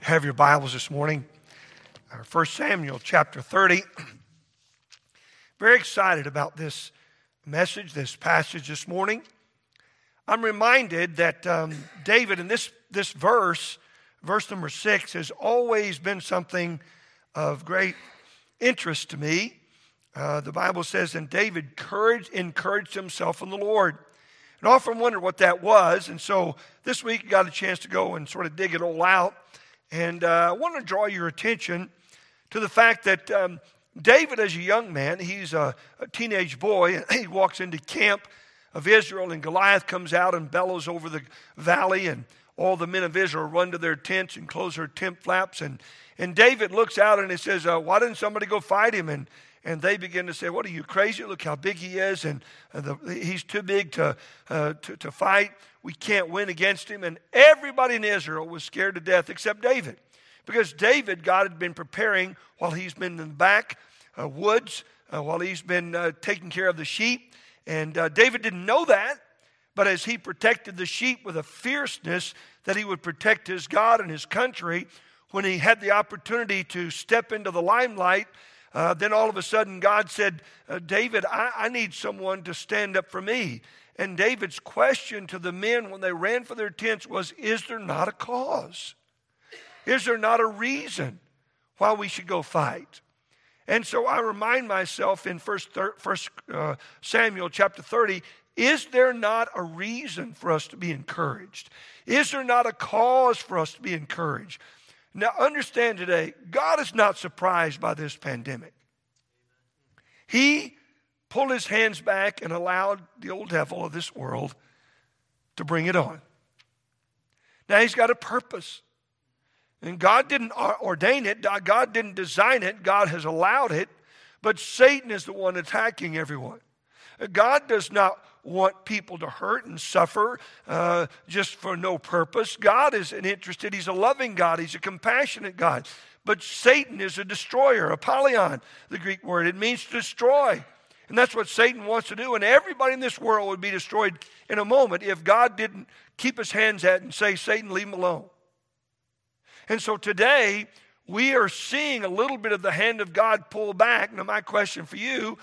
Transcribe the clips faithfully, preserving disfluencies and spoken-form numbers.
Have your Bibles this morning. Our First Samuel chapter thirty. Very excited about this message, this passage this morning. I'm reminded that um, David in this, this verse, verse number six, has always been something of great interest to me. Uh, the Bible says, and David courage, encouraged himself in the Lord. And I often wondered what that was. And so this week I got a chance to go and sort of dig it all out. And uh, I want to draw your attention to the fact that um, David, as a young man, he's a, a teenage boy, and he walks into camp of Israel, and Goliath comes out and bellows over the valley, and all the men of Israel run to their tents and close their tent flaps. And, and David looks out and he says, uh, why didn't somebody go fight him? And And they begin to say, what, are you crazy? Look how big he is, and uh, the, he's too big to, uh, to, to fight. We can't win against him. And everybody in Israel was scared to death except David. Because David, God had been preparing while he's been in the back uh, woods, uh, while he's been uh, taking care of the sheep. And uh, David didn't know that, but as he protected the sheep with a fierceness that he would protect his God and his country, when he had the opportunity to step into the limelight, Uh, then all of a sudden God said, uh, David, I, I need someone to stand up for me. And David's question to the men when they ran for their tents was, is there not a cause? Is there not a reason why we should go fight? And so I remind myself in First, First uh, Samuel chapter thirty, is there not a reason for us to be encouraged? Is there not a cause for us to be encouraged? Now, understand today, God is not surprised by this pandemic. He pulled his hands back and allowed the old devil of this world to bring it on. Now, he's got a purpose. And God didn't ordain it. God didn't design it. God has allowed it. But Satan is the one attacking everyone. God does not want people to hurt and suffer uh, just for no purpose. God isn't interested. He's a loving God. He's a compassionate God. But Satan is a destroyer, Apollyon, the Greek word. It means to destroy. And that's what Satan wants to do. And everybody in this world would be destroyed in a moment if God didn't keep his hands at it and say, Satan, leave him alone. And so today, we are seeing a little bit of the hand of God pull back. Now, my question for you,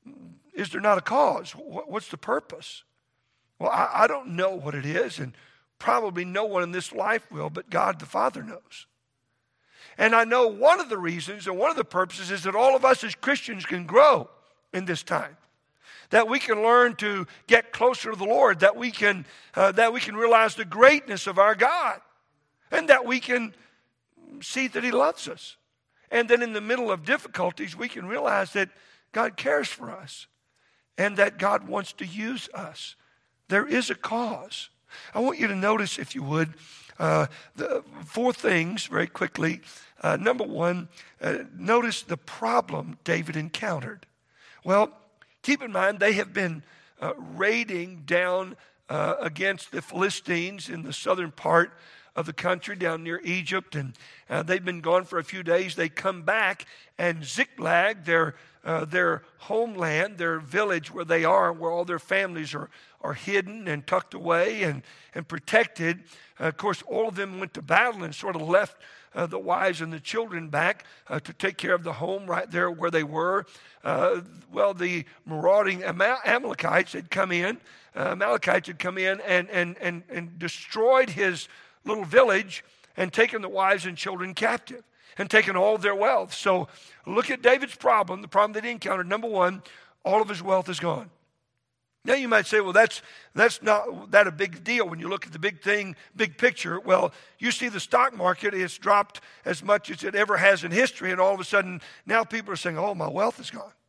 is there not a cause? What's the purpose? Well, I, I don't know what it is, and probably no one in this life will, but God the Father knows. And I know one of the reasons and one of the purposes is that all of us as Christians can grow in this time. That we can learn to get closer to the Lord, that we can, uh, that we can realize the greatness of our God, and that we can see that He loves us. And then in the middle of difficulties, we can realize that God cares for us. And that God wants to use us. There is a cause. I want you to notice, if you would, uh, the four things very quickly. Uh, number one, uh, notice the problem David encountered. Well, keep in mind, they have been uh, raiding down uh, against the Philistines in the southern part of the country down near Egypt. And uh, they've been gone for a few days. They come back, and Ziklag, their Uh, their homeland, their village where they are, where all their families are, are hidden and tucked away and, and protected. Uh, of course, all of them went to battle and sort of left uh, the wives and the children back uh, to take care of the home right there where they were. Uh, well, the marauding Am- Amalekites had come in. Uh, Amalekites had come in and, and, and, and destroyed his little village and taken the wives and children captive and taken all of their wealth. So look at David's problem, the problem that he encountered. Number one, all of his wealth is gone. Now you might say, well, that's that's not that a big deal when you look at the big thing, big picture. Well, you see the stock market, it's dropped as much as it ever has in history, and all of a sudden now people are saying, oh, my wealth is gone.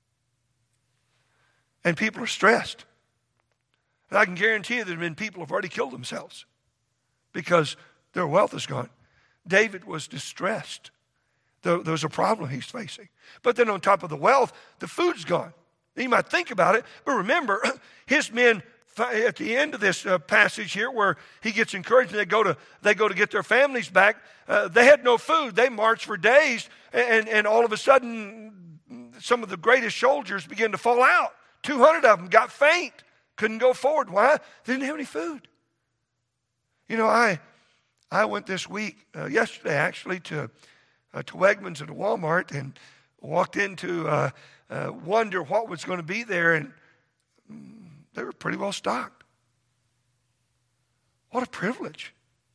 And people are stressed. And I can guarantee you there have been people who have already killed themselves because their wealth is gone. David was distressed. There, there was a problem he's facing. But then on top of the wealth, the food's gone. You might think about it, but remember, his men, at the end of this uh, passage here where he gets encouraged and they go to, they go to get their families back, uh, they had no food. They marched for days, and, and all of a sudden, some of the greatest soldiers began to fall out. two hundred of them got faint, couldn't go forward. Why? They didn't have any food. You know, I... I went this week, uh, yesterday actually, to uh, to Wegmans and to Walmart and walked into uh, uh, wonder what was going to be there, and mm, they were pretty well stocked. What a privilege.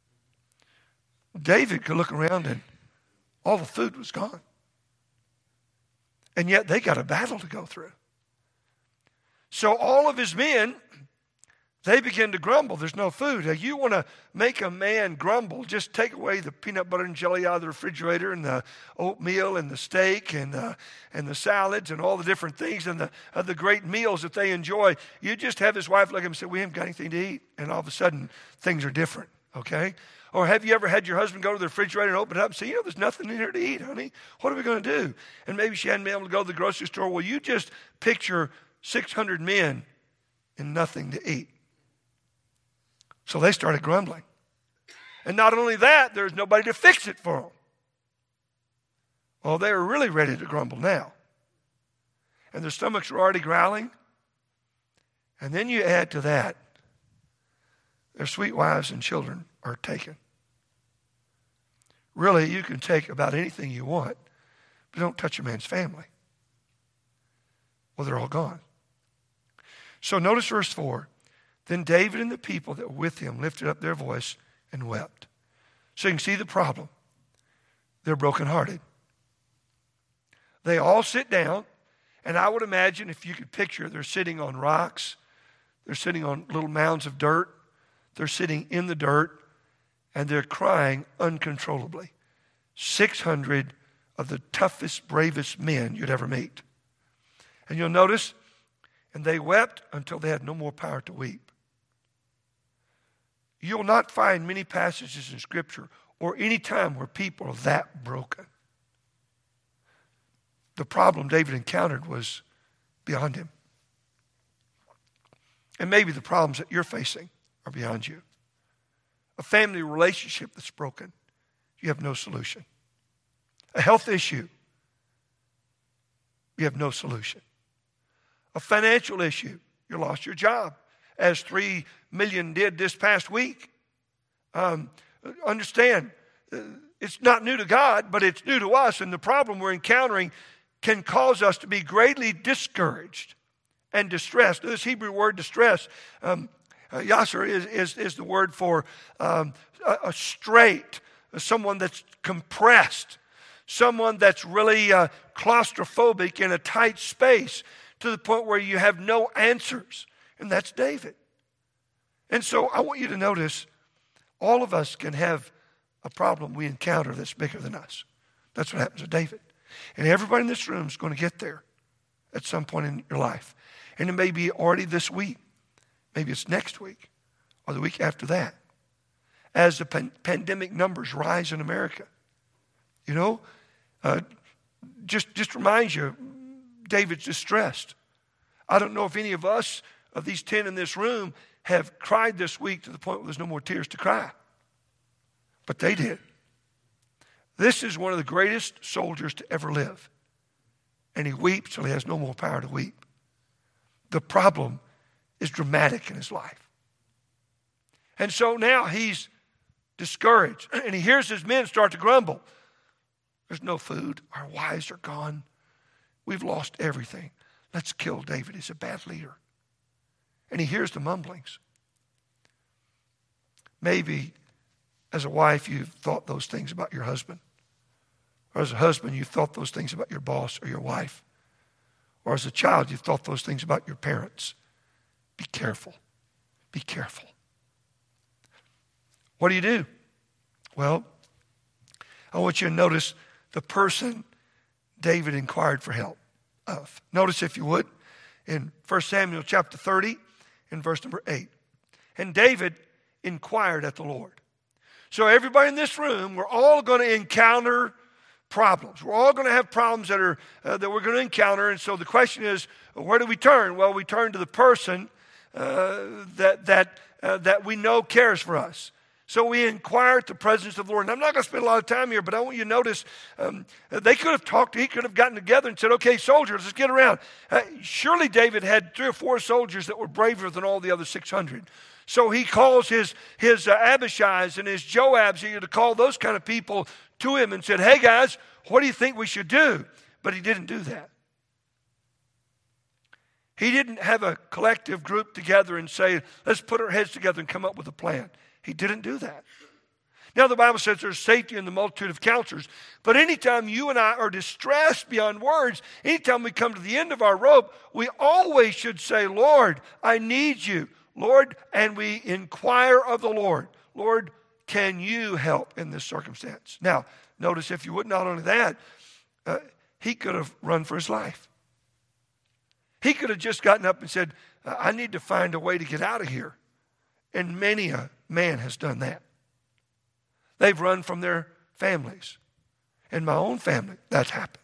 David could look around and all the food was gone. And yet they got a battle to go through. So all of his men, they begin to grumble. There's no food. Now, you want to make a man grumble, just take away the peanut butter and jelly out of the refrigerator and the oatmeal and the steak and the, and the salads and all the different things and the, uh, the great meals that they enjoy. You just have his wife look at him and say, we haven't got anything to eat. And all of a sudden, things are different, okay? Or have you ever had your husband go to the refrigerator and open it up and say, you know, there's nothing in here to eat, honey. What are we going to do? And maybe she hadn't been able to go to the grocery store. Well, you just picture six hundred men and nothing to eat. So they started grumbling. And not only that, there's nobody to fix it for them. Well, they were really ready to grumble now. And their stomachs were already growling. And then you add to that, their sweet wives and children are taken. Really, you can take about anything you want, but don't touch a man's family. Well, they're all gone. So notice verse four. Then David and the people that were with him lifted up their voice and wept. So you can see the problem. They're brokenhearted. They all sit down, and I would imagine if you could picture, they're sitting on rocks. They're sitting on little mounds of dirt. They're sitting in the dirt, and they're crying uncontrollably. six hundred of the toughest, bravest men you'd ever meet. And you'll notice, and they wept until they had no more power to weep. You'll not find many passages in Scripture or any time where people are that broken. The problem David encountered was beyond him. And maybe the problems that you're facing are beyond you. A family relationship that's broken, you have no solution. A health issue, you have no solution. A financial issue, you lost your job, as three million did this past week. Um, understand, uh, it's not new to God, but it's new to us, and the problem we're encountering can cause us to be greatly discouraged and distressed. This Hebrew word distress, um, uh, yasser is, is, is the word for um, a, a strait, someone that's compressed, someone that's really uh, claustrophobic in a tight space to the point where you have no answers. And that's David. And so I want you to notice all of us can have a problem we encounter that's bigger than us. That's what happens to David. And everybody in this room is going to get there at some point in your life. And it may be already this week. Maybe it's next week or the week after that. As the pan- pandemic numbers rise in America. You know, uh, just, just reminds you, David's distressed. I don't know if any of us, of these ten in this room, have cried this week to the point where there's no more tears to cry. But they did. This is one of the greatest soldiers to ever live. And he weeps till he has no more power to weep. The problem is dramatic in his life. And so now he's discouraged. And he hears his men start to grumble. There's no food. Our wives are gone. We've lost everything. Let's kill David. He's a bad leader. And he hears the mumblings. Maybe as a wife you've thought those things about your husband. Or as a husband you've thought those things about your boss or your wife. Or as a child you've thought those things about your parents. Be careful. Be careful. What do you do? Well, I want you to notice the person David inquired for help of. Notice, if you would, in First Samuel chapter thirty, in verse number eight. And David inquired at the Lord. So everybody in this room, we're all going to encounter problems. We're all going to have problems that are uh, that we're going to encounter. And so the question is, where do we turn? Well, we turn to the person uh, that that uh, that we know cares for us. So we inquire at the presence of the Lord. And I'm not going to spend a lot of time here, but I want you to notice um, they could have talked, he could have gotten together and said, okay, soldiers, let's get around. Uh, surely David had three or four soldiers that were braver than all the other six hundred. So he calls his, his uh, Abishais and his Joabs here to call those kind of people to him and said, hey guys, what do you think we should do? But he didn't do that. He didn't have a collective group together and say, let's put our heads together and come up with a plan. He didn't do that. Now the Bible says there's safety in the multitude of counselors. But anytime you and I are distressed beyond words, anytime we come to the end of our rope, we always should say, Lord, I need you. Lord, and we inquire of the Lord. Lord, can you help in this circumstance? Now, notice if you would, not only that, uh, he could have run for his life. He could have just gotten up and said, I need to find a way to get out of here. And many a man has done that. They've run from their families. In my own family, that's happened.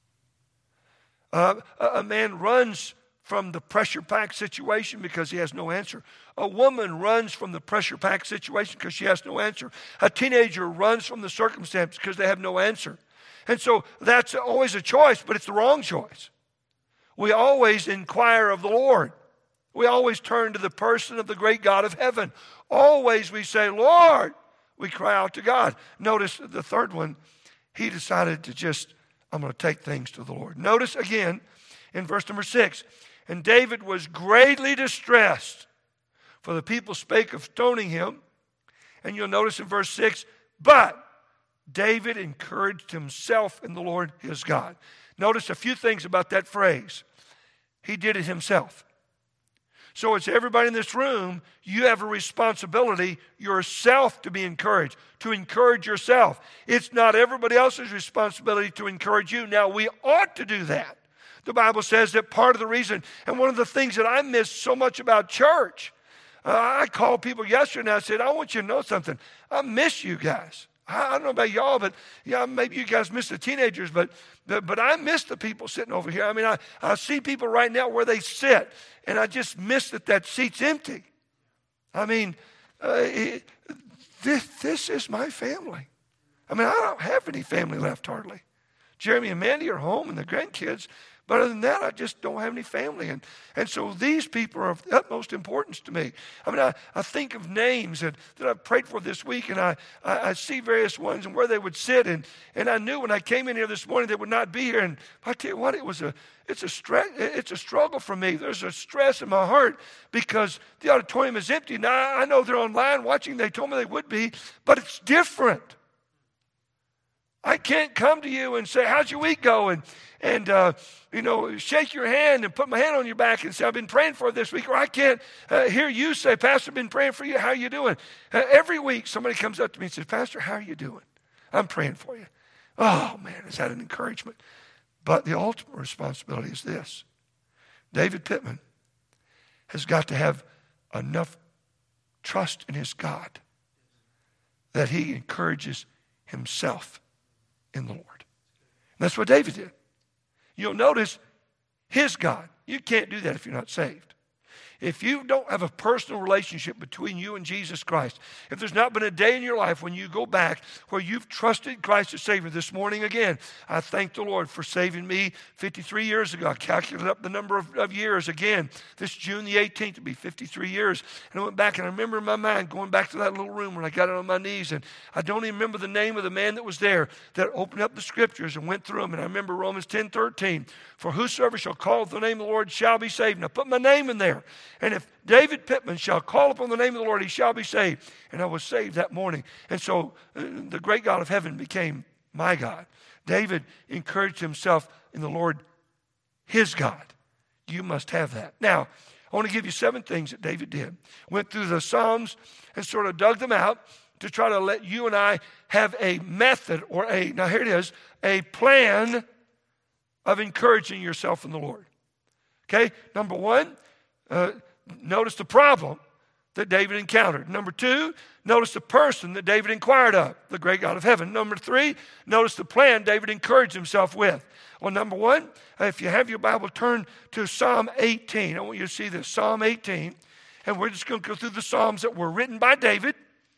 Uh, a man runs from the pressure-packed situation because he has no answer. A woman runs from the pressure-packed situation because she has no answer. A teenager runs from the circumstance because they have no answer. And so that's always a choice, but it's the wrong choice. We always inquire of the Lord. We always turn to the person of the great God of heaven. Always we say, Lord, we cry out to God. Notice the third one, he decided to just, I'm going to take things to the Lord. Notice again in verse number six, and David was greatly distressed, for the people spake of stoning him. And you'll notice in verse six, but David encouraged himself in the Lord his God. Notice a few things about that phrase. He did it himself. So it's everybody in this room, you have a responsibility yourself to be encouraged, to encourage yourself. It's not everybody else's responsibility to encourage you. Now, we ought to do that. The Bible says that part of the reason, and one of the things that I miss so much about church, uh, I called people yesterday and I said, I want you to know something. I miss you guys. I don't know about y'all, but yeah, maybe you guys miss the teenagers, but but I miss the people sitting over here. I mean, I, I see people right now where they sit, and I just miss that that seat's empty. I mean, uh, it, this, this is my family. I mean, I don't have any family left hardly. Jeremy and Mandy are home and the grandkids, but other than that, I just don't have any family. And, and so these people are of utmost importance to me. I mean, I, I think of names that, that I've prayed for this week, and I, I, I see various ones and where they would sit. And, and I knew when I came in here this morning they would not be here. And I tell you what, it was a, it's, a stre- it's a struggle for me. There's a stress in my heart because the auditorium is empty. Now, I know they're online watching. They told me they would be, but it's different. I can't come to you and say, how's your week going? And, uh, you know, shake your hand and put my hand on your back and say, I've been praying for it this week. Or I can't uh, hear you say, Pastor, I've been praying for you. How are you doing? Uh, every week somebody comes up to me and says, Pastor, how are you doing? I'm praying for you. Oh, man, is that an encouragement? But the ultimate responsibility is this. David Pittman has got to have enough trust in his God that he encourages himself in the Lord. And that's what David did. You'll notice his God. You can't do that if you're not saved. If you don't have a personal relationship between you and Jesus Christ, if there's not been a day in your life when you go back where you've trusted Christ as Savior, this morning again, I thank the Lord for saving me fifty-three years ago. I calculated up the number of, of years again. This June the eighteenth to be fifty-three years. And I went back and I remember in my mind going back to that little room when I got on my knees. And I don't even remember the name of the man that was there that opened up the scriptures and went through them. And I remember Romans ten thirteen. For whosoever shall call upon the name of the Lord shall be saved. And I put my name in there. And if David Pittman shall call upon the name of the Lord, he shall be saved. And I was saved that morning. And so uh, the great God of heaven became my God. David encouraged himself in the Lord, his God. You must have that. Now, I want to give you seven things that David did. Went through the Psalms and sort of dug them out to try to let you and I have a method or a, now here it is, a plan of encouraging yourself in the Lord. Okay, number one, uh, notice the problem that David encountered. Number two, notice the person that David inquired of, the great God of heaven. Number three, notice the plan David encouraged himself with. Well, number one, if you have your Bible, turn to Psalm eighteen. I want you to see this, Psalm eighteen. And we're just going to go through the Psalms that were written by David.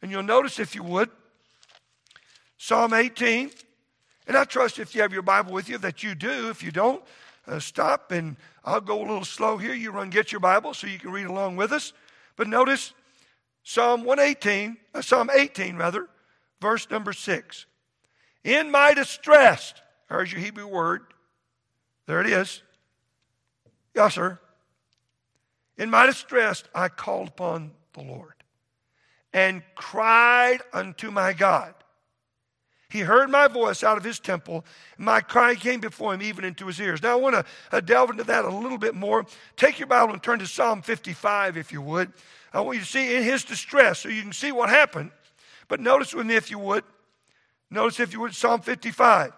And you'll notice, if you would, Psalm eighteen. And I trust if you have your Bible with you that you do. If you don't, uh, stop and I'll go a little slow here. You run, get your Bible so you can read along with us. But notice Psalm one eighteen, uh, Psalm eighteen rather, verse number six. In my distress, there's your Hebrew word. There it is. Yes, sir. In my distress, I called upon the Lord and cried unto my God. He heard my voice out of his temple, and my cry came before him even into his ears. Now, I want to uh, delve into that a little bit more. Take your Bible and turn to Psalm fifty-five, if you would. I want you to see in his distress so you can see what happened. But notice with me, if you would. Notice, if you would, Psalm fifty-five.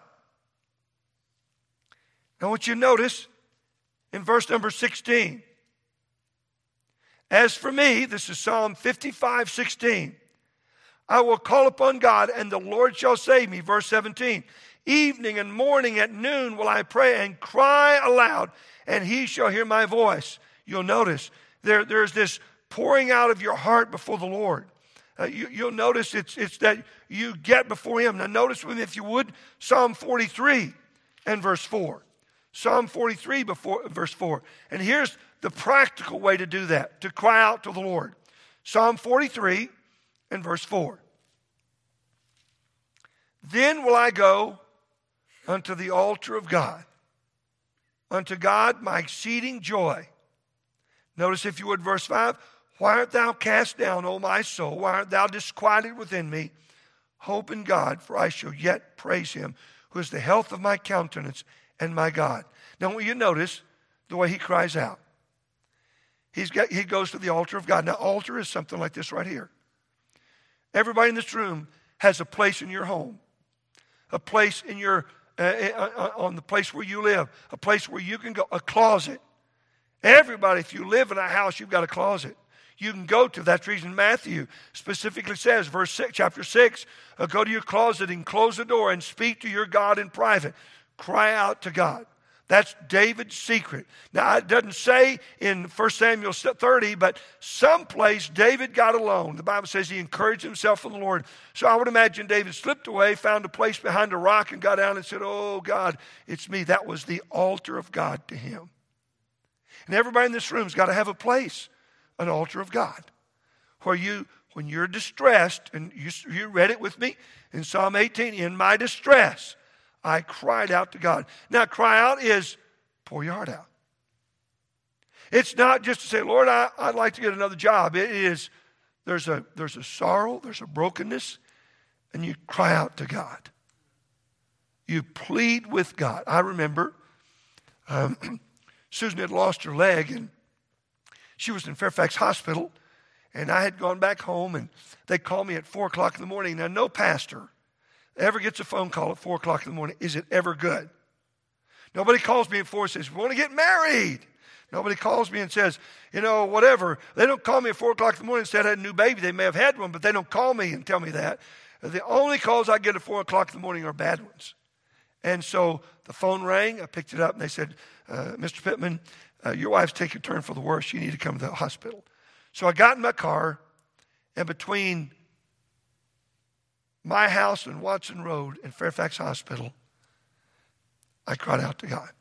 I want you to notice in verse number sixteen. As for me, this is Psalm fifty-five, sixteen. I will call upon God, and the Lord shall save me. Verse seventeen. Evening and morning at noon will I pray and cry aloud, and he shall hear my voice. You'll notice there, there's this pouring out of your heart before the Lord. Uh, you, you'll notice it's, it's that you get before him. Now notice with me, if you would, Psalm forty-three and verse four. Psalm forty-three before verse four. And here's the practical way to do that, to cry out to the Lord. Psalm forty-three and verse four. Then will I go unto the altar of God, unto God my exceeding joy. Notice, if you would, verse five. Why art thou cast down, O my soul? Why art thou disquieted within me? Hope in God, for I shall yet praise him, who is the health of my countenance and my God. Now, will you notice the way he cries out? He's got, he goes to the altar of God. Now, altar is something like this right here. Everybody in this room has a place in your home, a place in your, uh, uh, on the place where you live, a place where you can go, a closet. Everybody, if you live in a house, you've got a closet. You can go to. That's the reason Matthew specifically says, verse six, chapter six, uh, go to your closet and close the door and speak to your God in private. Cry out to God. That's David's secret. Now, it doesn't say in First Samuel thirty, but someplace David got alone. The Bible says he encouraged himself in the Lord. So I would imagine David slipped away, found a place behind a rock, and got down and said, oh, God, it's me. That was the altar of God to him. And everybody in this room's got to have a place, an altar of God, where you, when you're distressed, and you, you read it with me in Psalm eighteen, in my distress, I cried out to God. Now, cry out is pour your heart out. It's not just to say, Lord, I, I'd like to get another job. It is, there's a, there's a sorrow, there's a brokenness, and you cry out to God. You plead with God. I remember um, Susan had lost her leg, and she was in Fairfax Hospital, and I had gone back home, and they called me at four o'clock in the morning. Now, no pastor ever gets a phone call at four o'clock in the morning. Is it ever good? Nobody calls me at four and says, we want to get married. Nobody calls me and says, you know, whatever. They don't call me at four o'clock in the morning and say I had a new baby. They may have had one, but they don't call me and tell me that. The only calls I get at four o'clock in the morning are bad ones. And so the phone rang. I picked it up, and they said, uh, Mister Pittman, uh, your wife's taking a turn for the worse. You need to come to the hospital. So I got in my car, and between my house and Watson Road and Fairfax Hospital, I cried out to God.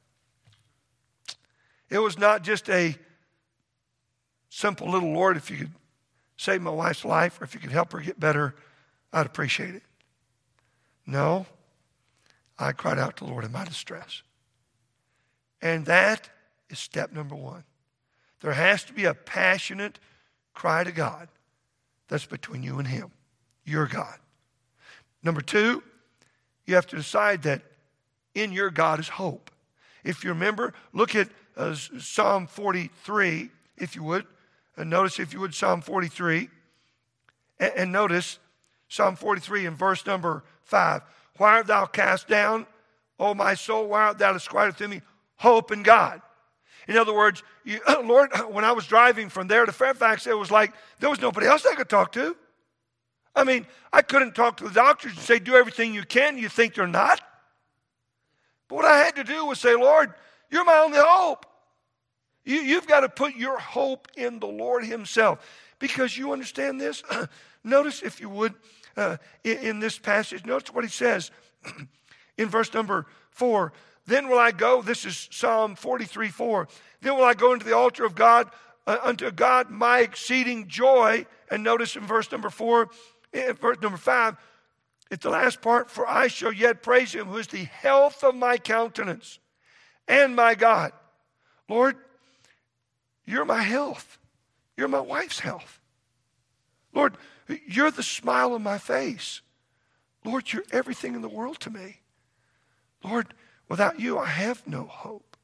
It was not just a simple little, Lord, if you could save my wife's life or if you could help her get better, I'd appreciate it. No, I cried out to the Lord in my distress. And that is step number one. There has to be a passionate cry to God that's between you and him, your God. Number two, you have to decide that in your God is hope. If you remember, look at uh, Psalm forty-three, if you would. And notice, if you would, Psalm forty-three. And, and notice Psalm forty-three in verse number five. Why art thou cast down, O my soul? Why art thou disquieted within me? Hope in God. In other words, you, Lord, when I was driving from there to Fairfax, it was like there was nobody else I could talk to. I mean, I couldn't talk to the doctors and say, do everything you can. You think they're not? But what I had to do was say, Lord, you're my only hope. You, you've got to put your hope in the Lord himself. Because you understand this. Notice, if you would, uh, in, in this passage, notice what he says in verse number four. Then will I go, this is Psalm forty-three, four. Then will I go into the altar of God, uh, unto God my exceeding joy. And notice in verse number four, in verse number five, at the last part, for I shall yet praise him who is the health of my countenance and my God. Lord, you're my health. You're my wife's health. Lord, you're the smile on my face. Lord, you're everything in the world to me. Lord, without you, I have no hope.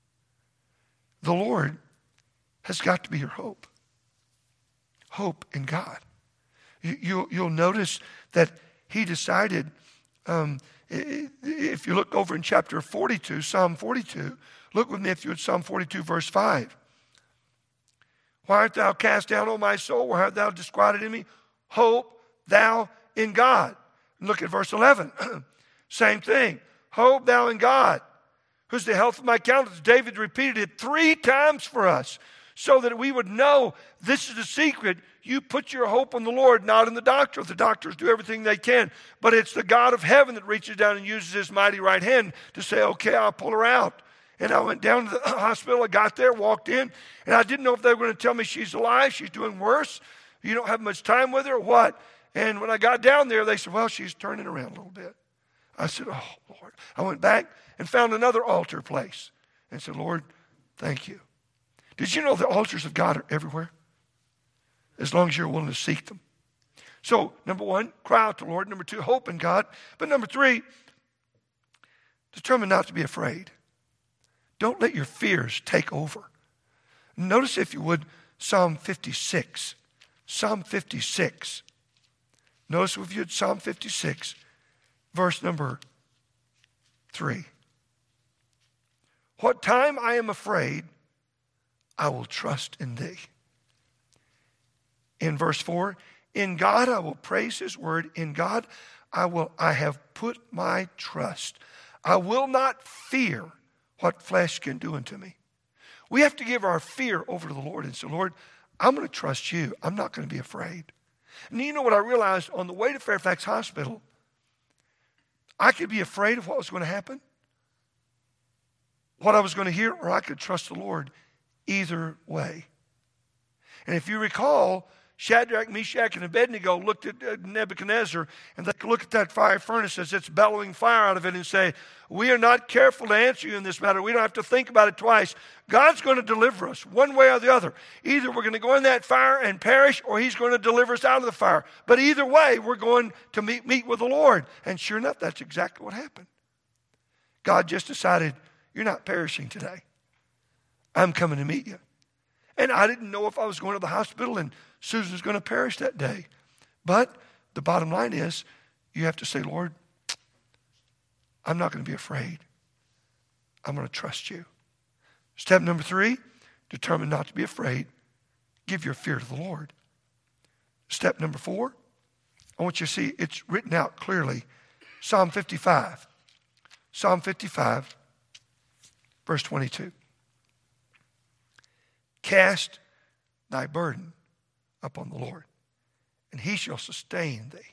The Lord has got to be your hope. Hope in God. You, you'll, you'll notice that he decided, um, if you look over in chapter forty-two, Psalm forty-two, look with me if you would, Psalm forty-two, verse five. Why art thou cast down, O my soul? Why art thou disquieted in me? Hope thou in God. And look at verse eleven. Same thing. Hope thou in God, who's the health of my countenance. David repeated it three times for us so that we would know this is the secret. You put your hope on the Lord, not in the doctor. The doctors do everything they can. But it's the God of heaven that reaches down and uses his mighty right hand to say, okay, I'll pull her out. And I went down to the hospital. I got there, walked in, and I didn't know if they were going to tell me she's alive, she's doing worse, you don't have much time with her, or what. And when I got down there, they said, well, she's turning around a little bit. I said, oh, Lord. I went back and found another altar place and said, Lord, thank you. Did you know the altars of God are everywhere? As long as you're willing to seek them. So, number one, cry out to the Lord. Number two, hope in God. But number three, determine not to be afraid. Don't let your fears take over. Notice, if you would, Psalm fifty-six. Psalm fifty-six. Notice if you would, Psalm fifty-six, verse number three. What time I am afraid, I will trust in thee. In verse four, in God I will praise his word. In God I will, I have put my trust. I will not fear what flesh can do unto me. We have to give our fear over to the Lord and say, Lord, I'm going to trust you. I'm not going to be afraid. And you know what I realized on the way to Fairfax Hospital? I could be afraid of what was going to happen, what I was going to hear, or I could trust the Lord either way. And if you recall, Shadrach, Meshach, and Abednego looked at Nebuchadnezzar, and they could look at that fire furnace as it's bellowing fire out of it and say, we are not careful to answer you in this matter. We don't have to think about it twice. God's going to deliver us one way or the other. Either we're going to go in that fire and perish, or he's going to deliver us out of the fire. But either way, we're going to meet, meet with the Lord. And sure enough, that's exactly what happened. God just decided, you're not perishing today. I'm coming to meet you. And I didn't know if I was going to the hospital and Susan was going to perish that day. But the bottom line is, you have to say, Lord, I'm not going to be afraid. I'm going to trust you. Step number three, determine not to be afraid. Give your fear to the Lord. Step number four, I want you to see it's written out clearly. Psalm fifty-five. Psalm fifty-five, verse twenty-two. Cast thy burden upon the Lord, and he shall sustain thee.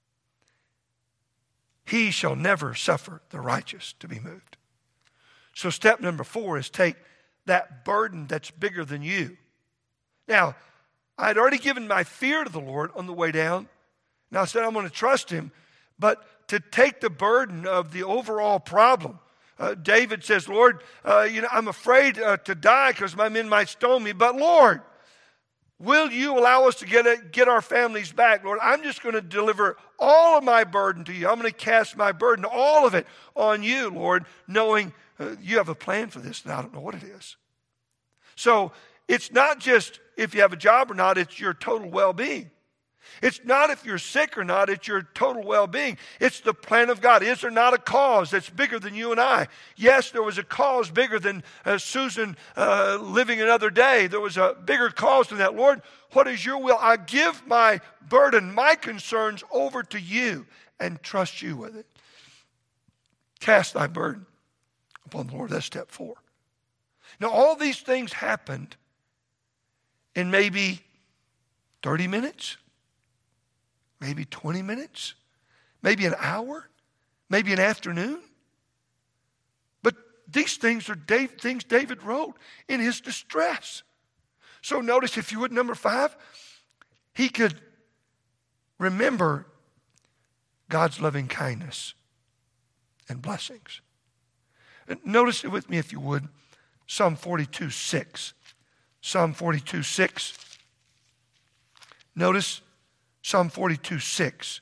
He shall never suffer the righteous to be moved. So step number four is take that burden that's bigger than you. Now, I had already given my fear to the Lord on the way down. Now I said I'm going to trust him, but to take the burden of the overall problem. Uh, David says, Lord, uh, you know, I'm afraid uh, to die because my men might stone me. But Lord, will you allow us to get a, get our families back? Lord, I'm just going to deliver all of my burden to you. I'm going to cast my burden, all of it, on you, Lord, knowing uh, you have a plan for this, and I don't know what it is. So it's not just if you have a job or not, it's your total well-being. It's not if you're sick or not, it's your total well-being. It's the plan of God. Is there not a cause that's bigger than you and I? Yes, there was a cause bigger than uh, Susan uh, living another day. There was a bigger cause than that. Lord, what is your will? I give my burden, my concerns over to you and trust you with it. Cast thy burden upon the Lord. That's step four. Now, all these things happened in maybe thirty minutes, maybe twenty minutes, maybe an hour, maybe an afternoon. But these things are Dave, things David wrote in his distress. So notice, if you would, number five, he could remember God's loving kindness and blessings. Notice it with me, if you would, Psalm forty-two, six. Psalm forty-two, six. Notice Psalm forty-two, six.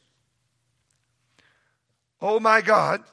Oh my God,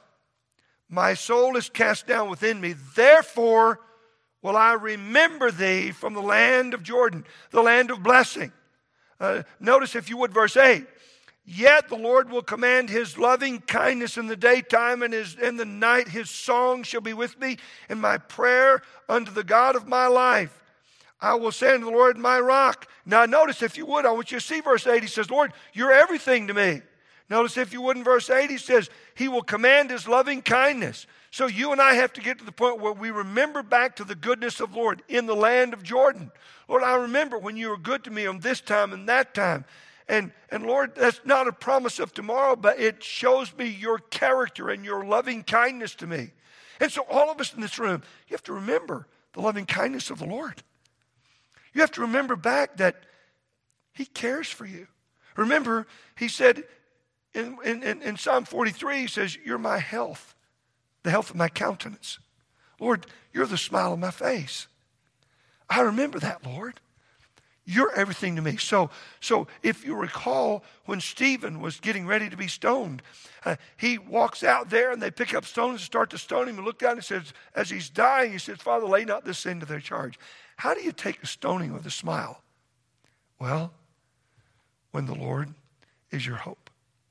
my soul is cast down within me. Therefore will I remember thee from the land of Jordan, the land of blessing. Uh, notice, if you would, verse eight. Yet the Lord will command his loving kindness in the daytime, and his, in the night his song shall be with me, and my prayer unto the God of my life. I will say unto the Lord, my rock. Now notice, if you would, I want you to see verse eight. He says, Lord, you're everything to me. Notice, if you would, in verse eight, he says, he will command his loving kindness. So you and I have to get to the point where we remember back to the goodness of the Lord in the land of Jordan. Lord, I remember when you were good to me on this time and that time. And, and Lord, that's not a promise of tomorrow, but it shows me your character and your loving kindness to me. And so all of us in this room, you have to remember the loving kindness of the Lord. You have to remember back that he cares for you. Remember, he said in, in, in Psalm forty-three, he says, you're my health, the health of my countenance. Lord, you're the smile of my face. I remember that, Lord. You're everything to me. So, so if you recall, when Stephen was getting ready to be stoned, uh, he walks out there and they pick up stones and start to stone him, and look down and says, as he's dying, he says, Father, lay not this sin to their charge. How do you take a stoning with a smile? Well, when the Lord is your hope.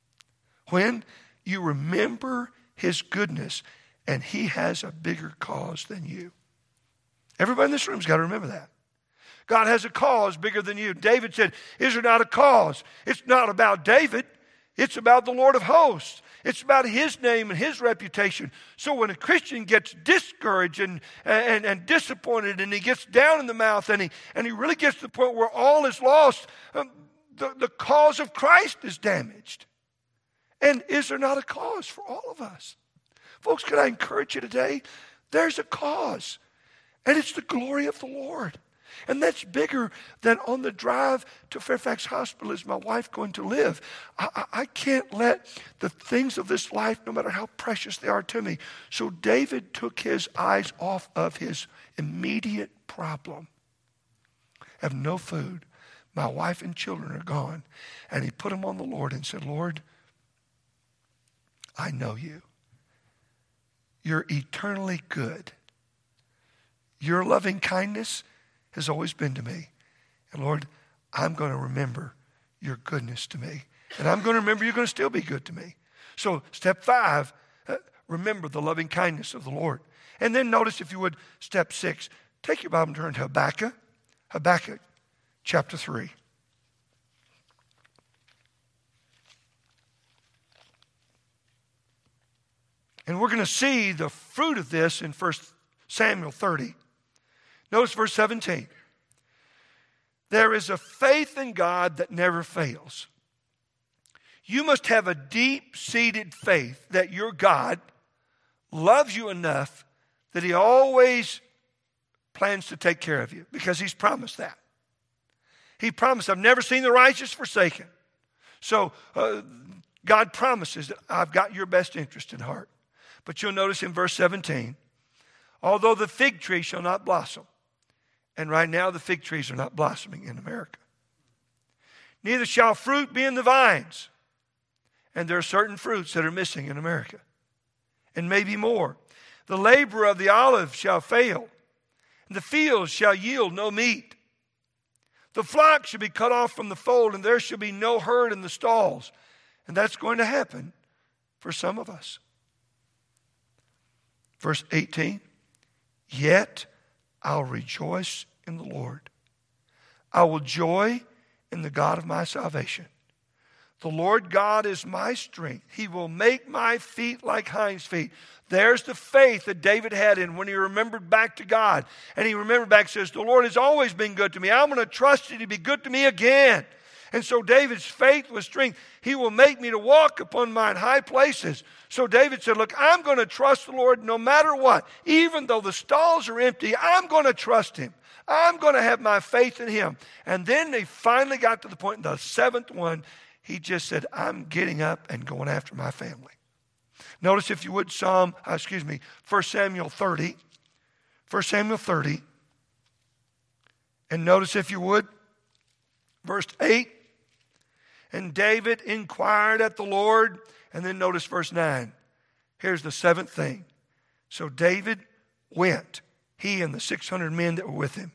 When you remember his goodness and he has a bigger cause than you. Everybody in this room's got to remember that. God has a cause bigger than you. David said, is there not a cause? It's not about David. It's about the Lord of hosts. It's about his name and his reputation. So when a Christian gets discouraged and, and, and disappointed, and he gets down in the mouth, and he, and he really gets to the point where all is lost, um, the, the cause of Christ is damaged. And is there not a cause for all of us? Folks, can I encourage you today? There's a cause, and it's the glory of the Lord. And that's bigger than on the drive to Fairfax Hospital is my wife going to live. I, I, I can't let the things of this life, no matter how precious they are to me. So David took his eyes off of his immediate problem. I have no food. My wife and children are gone. And he put them on the Lord and said, Lord, I know you. You're eternally good. Your loving kindness has always been to me. And Lord, I'm going to remember your goodness to me. And I'm going to remember you're going to still be good to me. So step five, uh, remember the loving kindness of the Lord. And then notice, if you would, step six, take your Bible and turn to Habakkuk. Habakkuk chapter three. And we're going to see the fruit of this in First Samuel thirty. Notice verse seventeen. There is a faith in God that never fails. You must have a deep-seated faith that your God loves you enough that he always plans to take care of you, because he's promised that. He promised, I've never seen the righteous forsaken. So uh, God promises that I've got your best interest in heart. But you'll notice in verse seventeen, although the fig tree shall not blossom. And right now the fig trees are not blossoming in America. Neither shall fruit be in the vines. And there are certain fruits that are missing in America. And maybe more. The labor of the olive shall fail. And the fields shall yield no meat. The flock shall be cut off from the fold, and there shall be no herd in the stalls. And that's going to happen for some of us. Verse eighteen, yet I'll rejoice in the Lord. I will joy in the God of my salvation. The Lord God is my strength. He will make my feet like hinds' feet. There's the faith that David had in when he remembered back to God. And he remembered back and says, the Lord has always been good to me. I'm going to trust you to be good to me again. And so David's faith was strength. He will make me to walk upon mine high places. So David said, look, I'm going to trust the Lord no matter what. Even though the stalls are empty, I'm going to trust him. I'm going to have my faith in him. And then they finally got to the point in the seventh one, he just said, I'm getting up and going after my family. Notice, if you would, Psalm, uh, excuse me, First Samuel thirty. First Samuel thirty. And notice, if you would, verse eight. And David inquired at the Lord. And then notice verse nine. Here's the seventh thing. So David went, he and the six hundred men that were with him.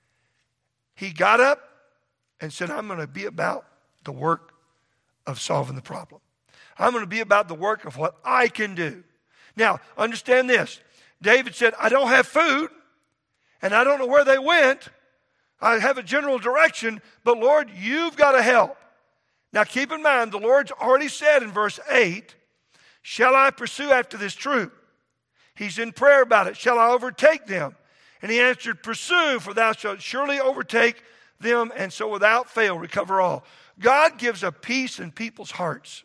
He got up and said, I'm going to be about the work of solving the problem. I'm going to be about the work of what I can do. Now, understand this. David said, I don't have food, and I don't know where they went. I have a general direction, but Lord, you've got to help. Now, keep in mind, the Lord's already said in verse eight, shall I pursue after this troop? He's in prayer about it. Shall I overtake them? And he answered, pursue, for thou shalt surely overtake them, and so without fail recover all. God gives a peace in people's hearts,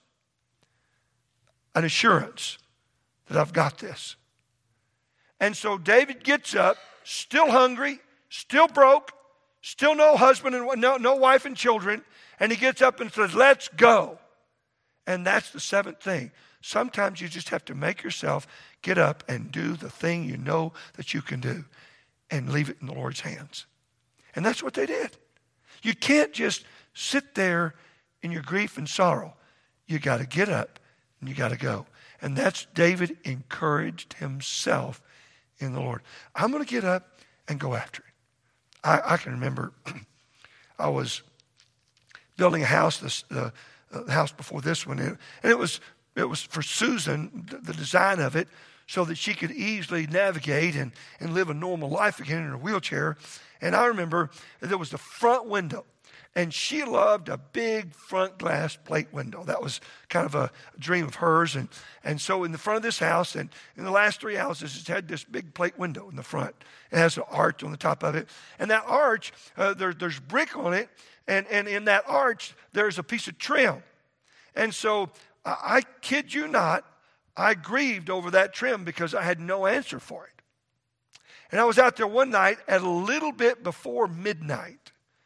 an assurance that I've got this. And so David gets up, still hungry, still broke, still no husband and no, no wife and children, and he gets up and says, let's go. And that's the seventh thing. Sometimes you just have to make yourself get up and do the thing you know that you can do and leave it in the Lord's hands. And that's what they did. You can't just sit there in your grief and sorrow. You got to get up and you got to go. And that's David encouraged himself in the Lord. I'm going to get up and go after it. I, I can remember I was building a house, this, uh, the house before this one, and it was it was for Susan, the, the design of it, so that she could easily navigate and, and live a normal life again in her wheelchair. And I remember there was the front window. And she loved a big front glass plate window. That was kind of a dream of hers. And, and so in the front of this house, and in the last three houses, it's had this big plate window in the front. It has an arch on the top of it. And that arch, uh, there, there's brick on it. And, and in that arch, there's a piece of trim. And so I, I kid you not, I grieved over that trim because I had no answer for it. And I was out there one night at a little bit before midnight,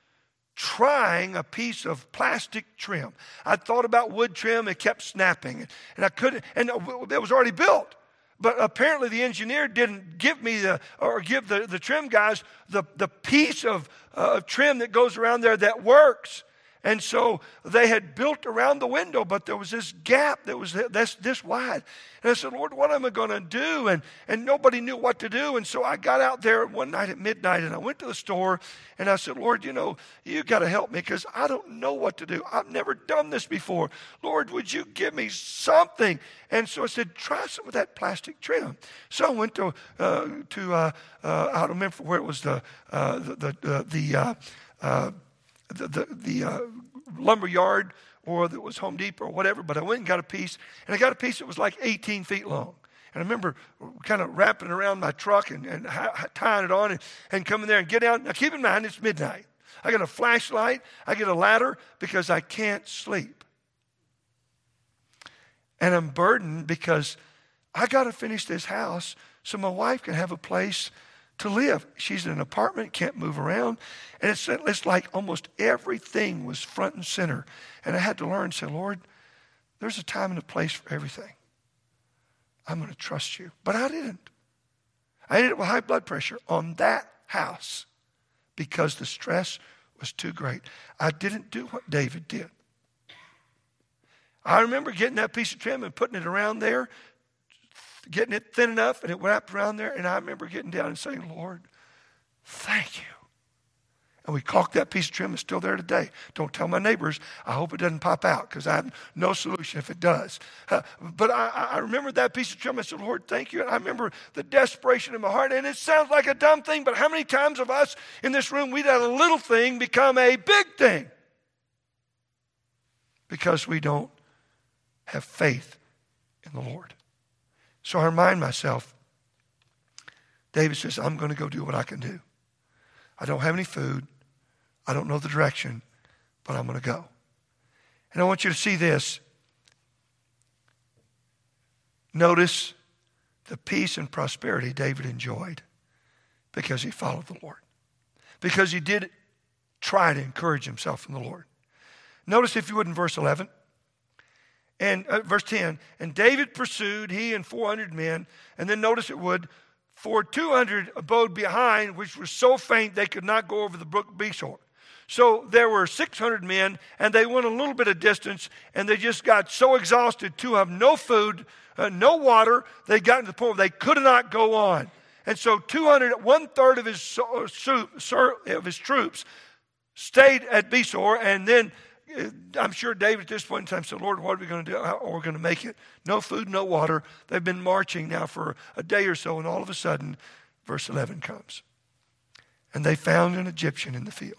trying a piece of plastic trim. I thought about wood trim, it kept snapping. And I couldn't, and it was already built. But apparently the engineer didn't give me the, or give the, the trim guys the, the piece of uh, trim that goes around there that works. And so they had built around the window, but there was this gap that was this, this wide. And I said, Lord, what am I going to do? And, and nobody knew what to do. And so I got out there one night at midnight, and I went to the store, and I said, Lord, you know, you got to help me because I don't know what to do. I've never done this before. Lord, would you give me something? And so I said, try some of that plastic trim. So I went to, uh, to uh, uh, I don't remember where it was, the, uh, the, the, uh, the uh, uh, the, the, the uh, lumber yard, or it was Home Depot or whatever, but I went and got a piece, and I got a piece that was like eighteen feet long. And I remember kind of wrapping it around my truck and, and tying it on and, and coming there and get out. Now keep in mind, it's midnight. I got a flashlight, I get a ladder because I can't sleep. And I'm burdened because I got to finish this house so my wife can have a place to live. She's in an apartment, can't move around. And it's, it's like almost everything was front and center. And I had to learn, say, Lord, there's a time and a place for everything. I'm going to trust you. But I didn't. I ended up with high blood pressure on that house because the stress was too great. I didn't do what David did. I remember getting that piece of trim and putting it around there, getting it thin enough, and it wrapped around there. And I remember getting down and saying, Lord, thank you. And we caulked that piece of trim. It's still there today. Don't tell my neighbors. I hope it doesn't pop out because I have no solution if it does. Uh, but I, I remember that piece of trim. I said, Lord, thank you. And I remember the desperation in my heart. And it sounds like a dumb thing, but how many times of us in this room, we'd had a little thing become a big thing because we don't have faith in the Lord. So I remind myself, David says, I'm going to go do what I can do. I don't have any food. I don't know the direction, but I'm going to go. And I want you to see this. Notice the peace and prosperity David enjoyed because he followed the Lord. Because he did try to encourage himself in the Lord. Notice, if you would, in verse eleven. And uh, verse ten. And David pursued, he and four hundred men. And then notice it would, for two hundred abode behind, which were so faint they could not go over the brook Besor. So there were six hundred men, and they went a little bit of distance, and they just got so exhausted to have no food, uh, no water. They got to the point where they could not go on. And so two hundred, one-third of his, of his troops stayed at Besor, and then uh, I'm sure David at this point in time said, Lord, what are we going to do? How are we going to make it? No food, no water. They've been marching now for a day or so, and all of a sudden, verse eleven comes. And they found an Egyptian in the field.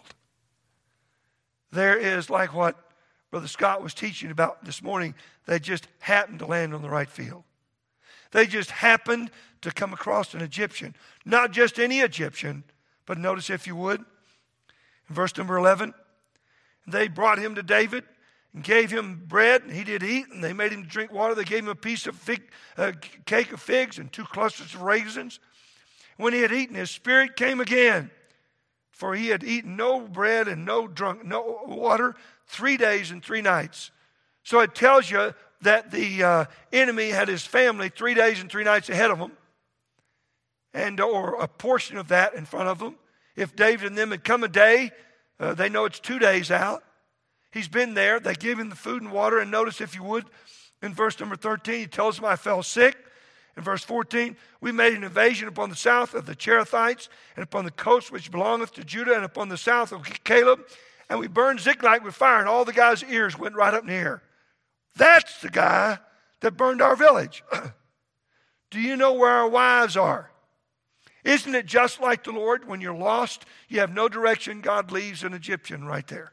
There is, like what Brother Scott was teaching about this morning, they just happened to land on the right field. They just happened to come across an Egyptian. Not just any Egyptian, but notice, if you would, in verse number eleven, they brought him to David and gave him bread, and he did eat, and they made him drink water. They gave him a piece of fig, uh, cake of figs and two clusters of raisins. When he had eaten, his spirit came again, for he had eaten no bread and no drunk no water three days and three nights. So it tells you that the uh, enemy had his family three days and three nights ahead of him, and or a portion of that in front of them. If David and them had come a day, uh, they know it's two days out. He's been there. They give him the food and water. And notice, if you would, in verse number thirteen, he tells them, I fell sick. In verse fourteen, we made an invasion upon the south of the Cherethites, and upon the coast which belongeth to Judah, and upon the south of Caleb. And we burned Ziklag with fire, and all the guys' ears went right up in the air. That's the guy that burned our village. Do you know where our wives are? Isn't it just like the Lord? When you're lost, you have no direction, God leaves an Egyptian right there.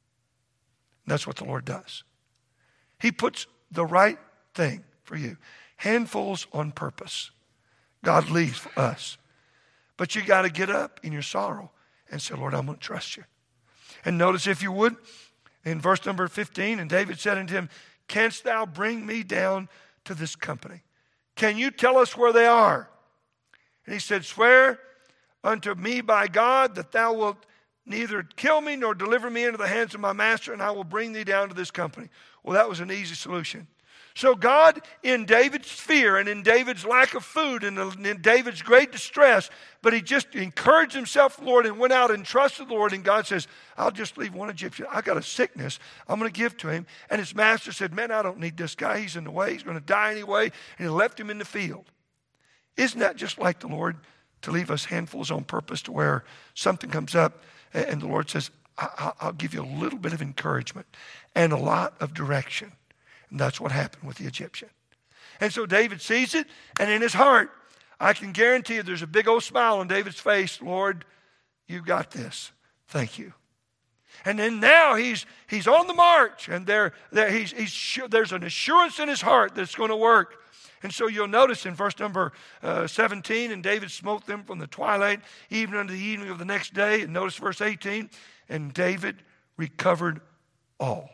That's what the Lord does. He puts the right thing for you. Handfuls on purpose. God leaves for us. But you got to get up in your sorrow and say, Lord, I'm going to trust you. And notice, if you would, in verse number fifteen, and David said unto him, canst thou bring me down to this company? Can you tell us where they are? And he said, swear unto me by God that thou wilt neither kill me nor deliver me into the hands of my master, and I will bring thee down to this company. Well, that was an easy solution. So God, in David's fear and in David's lack of food and in David's great distress, but he just encouraged himself, Lord, and went out and trusted the Lord. And God says, I'll just leave one Egyptian. I got a sickness I'm going to give to him. And his master said, man, I don't need this guy. He's in the way. He's going to die anyway. And he left him in the field. Isn't that just like the Lord, to leave us handfuls on purpose, to where something comes up and the Lord says, I'll give you a little bit of encouragement and a lot of direction. And that's what happened with the Egyptian. And so David sees it, and in his heart, I can guarantee you there's a big old smile on David's face. Lord, you got this. Thank you. And then now he's he's on the march, and there, there he's, he's sure, there's an assurance in his heart that it's going to work. And so you'll notice in verse number uh, seventeen, and David smote them from the twilight, even unto the evening of the next day. And notice verse eighteen, and David recovered all.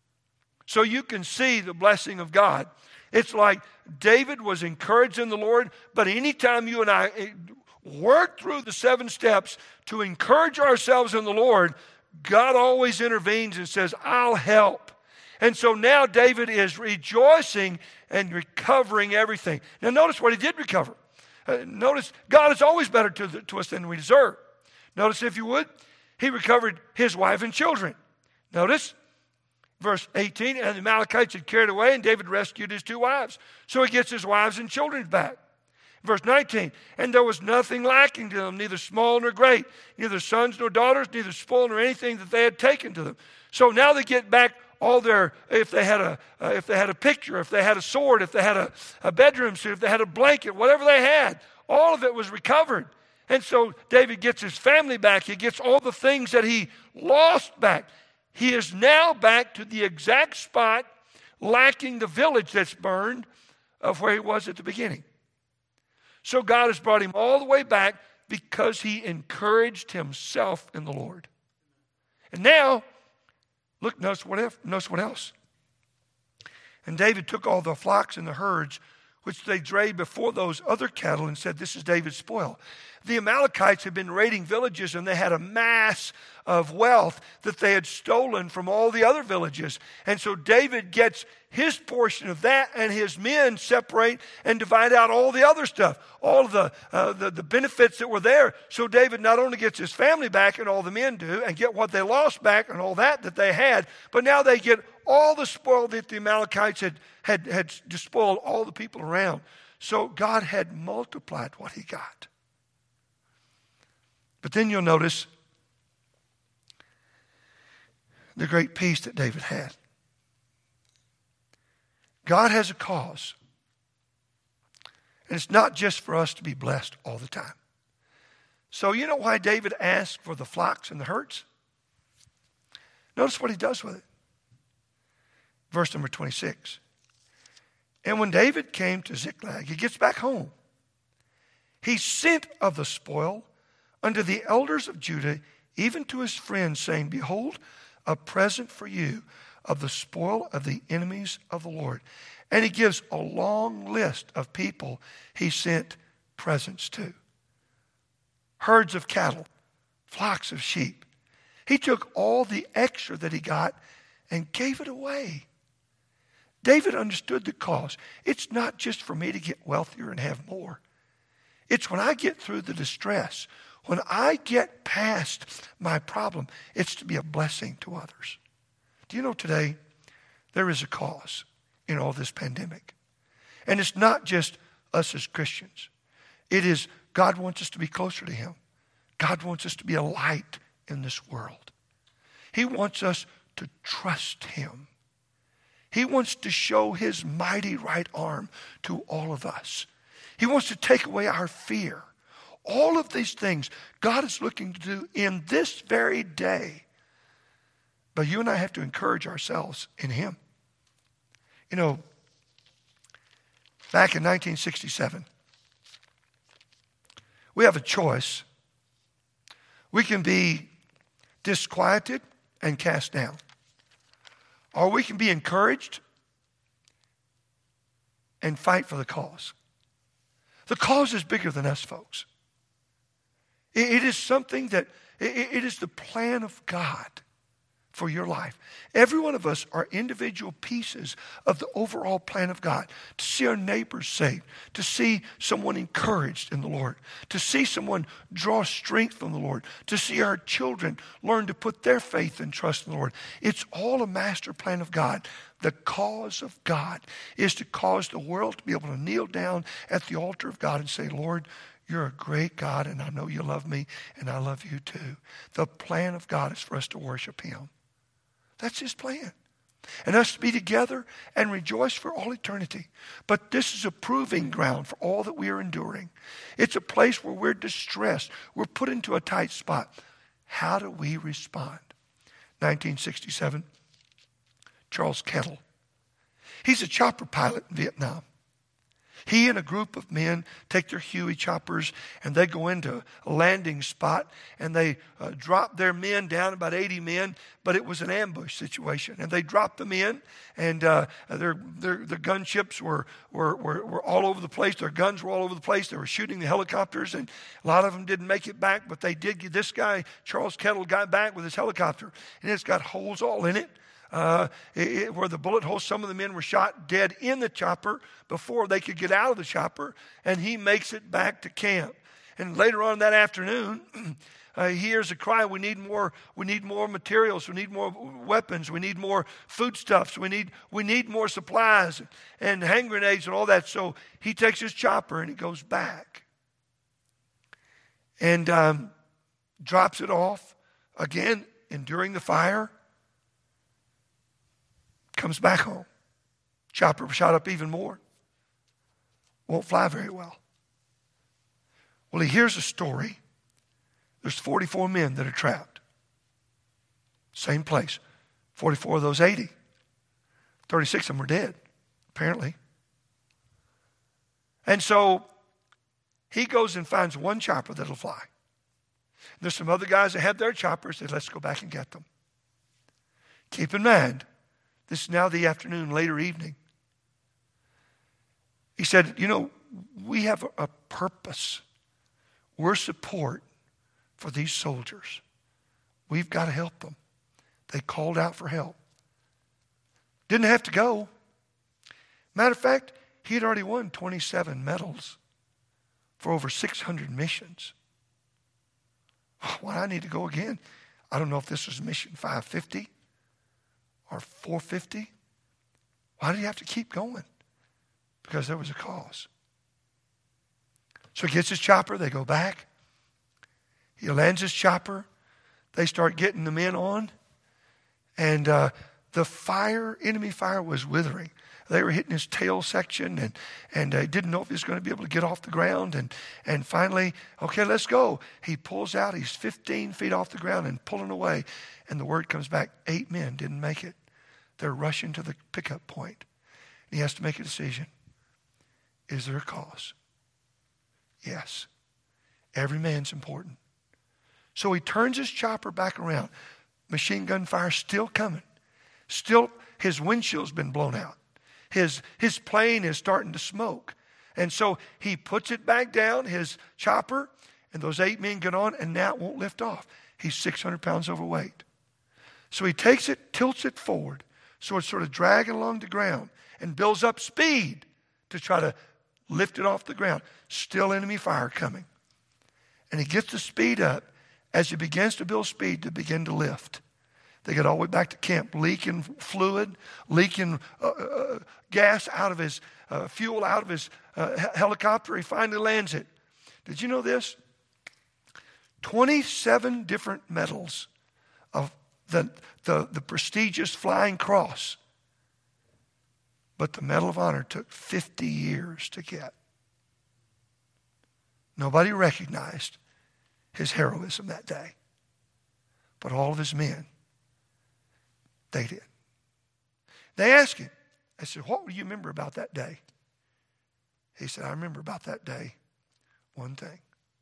So you can see the blessing of God. It's like David was encouraged in the Lord, but anytime you and I work through the seven steps to encourage ourselves in the Lord, God always intervenes and says, I'll help. And so now David is rejoicing and recovering everything. Now notice what he did recover. Uh, notice God is always better to, the, to us than we deserve. Notice, if you would, he recovered his wife and children. Notice verse eighteen, and the Amalekites had carried away, and David rescued his two wives. So he gets his wives and children back. Verse nineteen, and there was nothing lacking to them, neither small nor great, neither sons nor daughters, neither spoil nor anything that they had taken to them. So now they get back all their, if they had a, uh, if they had a picture, if they had a sword, if they had a, a bedroom suit, if they had a blanket, whatever they had, all of it was recovered. And so David gets his family back. He gets all the things that he lost back. He is now back to the exact spot, lacking the village that's burned, of where he was at the beginning. So God has brought him all the way back because he encouraged himself in the Lord. And now, Look, notice what, if, notice what else. And David took all the flocks and the herds which they drave before those other cattle and said, this is David's spoil. The Amalekites had been raiding villages, and they had a mass of wealth that they had stolen from all the other villages. And so David gets his portion of that, and his men separate and divide out all the other stuff, all of the, uh, the, the benefits that were there. So David not only gets his family back, and all the men do, and get what they lost back and all that that they had, but now they get all the spoil that the Amalekites had, had, had despoiled all the people around. So God had multiplied what he got. But then you'll notice the great peace that David had. God has a cause. And it's not just for us to be blessed all the time. So you know why David asked for the flocks and the herds? Notice what he does with it. Verse number twenty-six. And when David came to Ziklag, he gets back home. He sent of the spoil unto the elders of Judah, even to his friends, saying, behold, a present for you of the spoil of the enemies of the Lord. And he gives a long list of people he sent presents to. Herds of cattle, flocks of sheep. He took all the extra that he got and gave it away. David understood the cause. It's not just for me to get wealthier and have more. It's when I get through the distress, when I get past my problem, it's to be a blessing to others. Do you know today there is a cause in all this pandemic? And it's not just us as Christians. It is God wants us to be closer to him. God wants us to be a light in this world. He wants us to trust him. He wants to show his mighty right arm to all of us. He wants to take away our fear. All of these things God is looking to do in this very day. But you and I have to encourage ourselves in him. You know, back in nineteen sixty-seven, we have a choice. We can be disquieted and cast down. Or we can be encouraged and fight for the cause. The cause is bigger than us, folks. It, it is something that, it, it is the plan of God for your life. Every one of us are individual pieces of the overall plan of God. To see our neighbors saved, to see someone encouraged in the Lord, to see someone draw strength from the Lord, to see our children learn to put their faith and trust in the Lord. It's all a master plan of God. The cause of God is to cause the world to be able to kneel down at the altar of God and say, Lord, you're a great God, and I know you love me, and I love you too. The plan of God is for us to worship him. That's his plan. And us to be together and rejoice for all eternity. But this is a proving ground for all that we are enduring. It's a place where we're distressed. We're put into a tight spot. How do we respond? nineteen sixty-seven, Charles Kettle. He's a chopper pilot in Vietnam. He and a group of men take their Huey choppers and they go into a landing spot and they uh, drop their men down, about eighty men, but it was an ambush situation. And they dropped them in, and uh, their, their their gunships were, were, were, were all over the place. Their guns were all over the place. They were shooting the helicopters, and a lot of them didn't make it back, but they did get this guy, Charles Kettle, got back with his helicopter, and it's got holes all in it. Uh, it, it, where the bullet holes, some of the men were shot dead in the chopper before they could get out of the chopper, and he makes it back to camp. And later on that afternoon, uh, he hears a cry, we need more, we need more materials, we need more weapons, we need more foodstuffs, we need, we need more supplies and hand grenades and all that. So he takes his chopper and he goes back and um, drops it off, again, enduring the fire. Comes back home. Chopper shot up even more. Won't fly very well. Well, he hears a story. There's forty-four men that are trapped. Same place. forty-four of those eighty. thirty-six of them are dead, apparently. And so he goes and finds one chopper that'll fly. There's some other guys that had their choppers. Said, let's go back and get them. Keep in mind, this is now the afternoon, later evening. He said, you know, we have a purpose. We're support for these soldiers. We've got to help them. They called out for help. Didn't have to go. Matter of fact, he had already won twenty-seven medals for over six hundred missions. Oh, well, I need to go again. I don't know if this was mission five fifty or four fifty. Why did he have to keep going? Because there was a cause. So he gets his chopper. They go back. He lands his chopper. They start getting the men on. And uh, the fire, enemy fire was withering. They were hitting his tail section, and and uh, didn't know if he was going to be able to get off the ground. And and finally, okay, let's go. He pulls out. He's fifteen feet off the ground and pulling away. And the word comes back, eight men didn't make it. They're rushing to the pickup point. He has to make a decision. Is there a cause? Yes. Every man's important. So he turns his chopper back around. Machine gun fire still coming. Still, his windshield's been blown out. His, his plane is starting to smoke. And so he puts it back down, his chopper, and those eight men get on, and now it won't lift off. He's six hundred pounds overweight. So he takes it, tilts it forward, so it's sort of dragging along the ground, and builds up speed to try to lift it off the ground. Still enemy fire coming. And he gets the speed up. As he begins to build speed to begin to lift, they get all the way back to camp, leaking fluid, leaking uh, uh, gas out of his, uh, fuel out of his uh, helicopter. He finally lands it. Did you know this? twenty-seven different medals of the, the, the prestigious Flying Cross. But the Medal of Honor took fifty years to get. Nobody recognized his heroism that day. But all of his men, they did. They asked him, I said, what do you remember about that day? He said, I remember about that day one thing.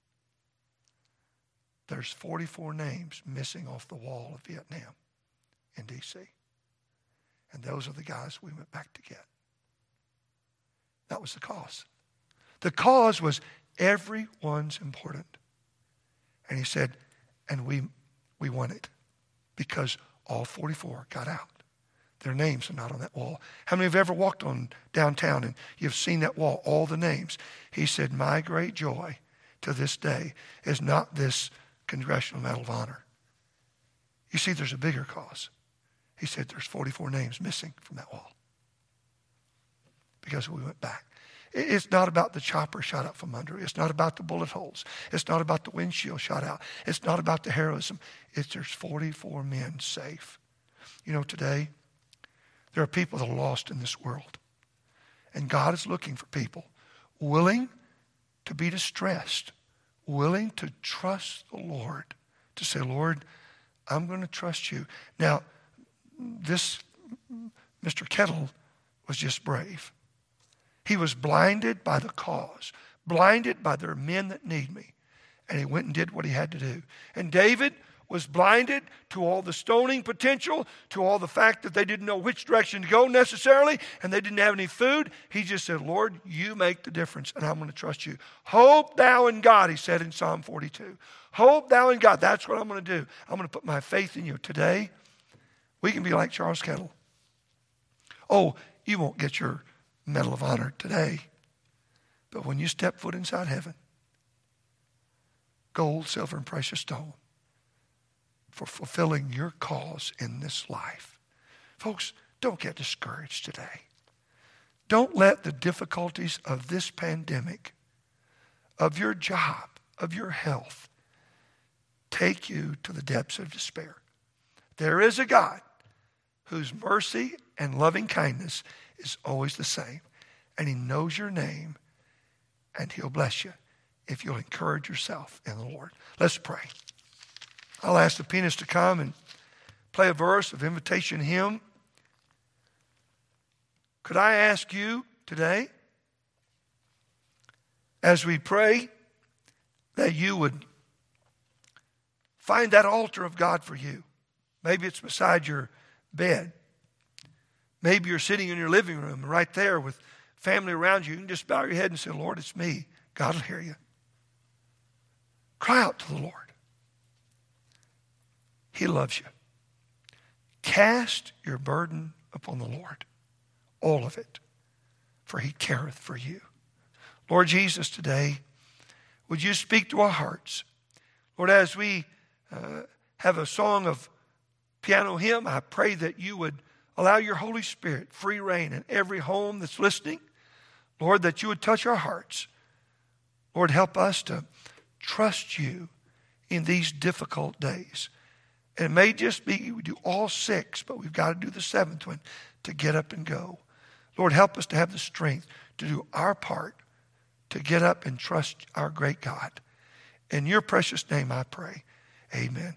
There's forty-four names missing off the wall of Vietnam in D C And those are the guys we went back to get. That was the cause. The cause was everyone's important. And he said, and we we won it because all forty-four got out. Their names are not on that wall. How many have ever walked on downtown and you've seen that wall, all the names? He said, my great joy to this day is not this Congressional Medal of Honor. You see, there's a bigger cause. He said, there's forty-four names missing from that wall because we went back. It's not about the chopper shot out from under. It's not about the bullet holes. It's not about the windshield shot out. It's not about the heroism. It's there's forty-four men safe. You know, today, there are people that are lost in this world. And God is looking for people willing to be distressed, willing to trust the Lord, to say, Lord, I'm going to trust you. Now, this Mister Kettle was just brave. He was blinded by the cause, blinded by there are men that need me. And he went and did what he had to do. And David was blinded to all the stoning potential, to all the fact that they didn't know which direction to go necessarily, and they didn't have any food. He just said, Lord, you make the difference, and I'm going to trust you. Hope thou in God, he said in Psalm forty-two. Hope thou in God. That's what I'm going to do. I'm going to put my faith in you. Today, we can be like Charles Kettle. Oh, you won't get your Medal of Honor today. But when you step foot inside heaven, gold, silver, and precious stone for fulfilling your cause in this life. Folks, don't get discouraged today. Don't let the difficulties of this pandemic, of your job, of your health, take you to the depths of despair. There is a God whose mercy and loving kindness is always the same. And he knows your name, and he'll bless you if you'll encourage yourself in the Lord. Let's pray. I'll ask the pianist to come and play a verse of invitation hymn. Could I ask you today, as we pray, that you would find that altar of God for you. Maybe it's beside your bed. Maybe you're sitting in your living room right there with family around you. You can just bow your head and say, Lord, it's me. God will hear you. Cry out to the Lord. He loves you. Cast your burden upon the Lord, all of it, for he careth for you. Lord Jesus, today, would you speak to our hearts? Lord, as we uh, have a song of piano hymn, I pray that you would allow your Holy Spirit free reign in every home that's listening. Lord, that you would touch our hearts. Lord, help us to trust you in these difficult days. And it may just be we do all six, but we've got to do the seventh one to get up and go. Lord, help us to have the strength to do our part, to get up and trust our great God. In your precious name I pray. Amen.